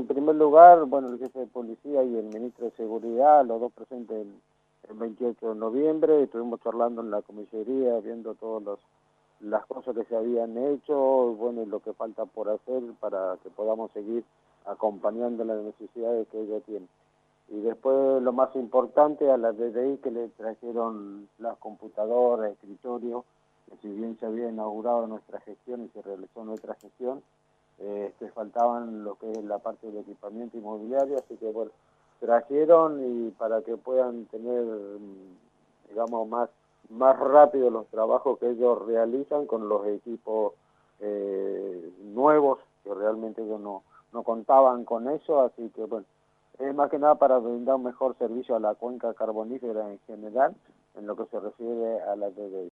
en primer lugar, bueno, el jefe de policía y el ministro de Seguridad, los dos presentes el 28 de noviembre, estuvimos charlando en la comisaría, viendo todas las cosas que se habían hecho, y bueno, y lo que falta por hacer para que podamos seguir acompañando las necesidades que ella tiene. Y después, lo más importante, a la DDI que le trajeron las computadoras, escritorios, que si bien se había inaugurado nuestra gestión y se realizó nuestra gestión, faltaban lo que es la parte del equipamiento inmobiliario, así que bueno, trajeron y para que puedan tener, digamos, más rápido los trabajos que ellos realizan con los equipos nuevos, que realmente ellos no contaban con eso, así que bueno, es más que nada para brindar un mejor servicio a la cuenca carbonífera en general, en lo que se refiere a la DDI.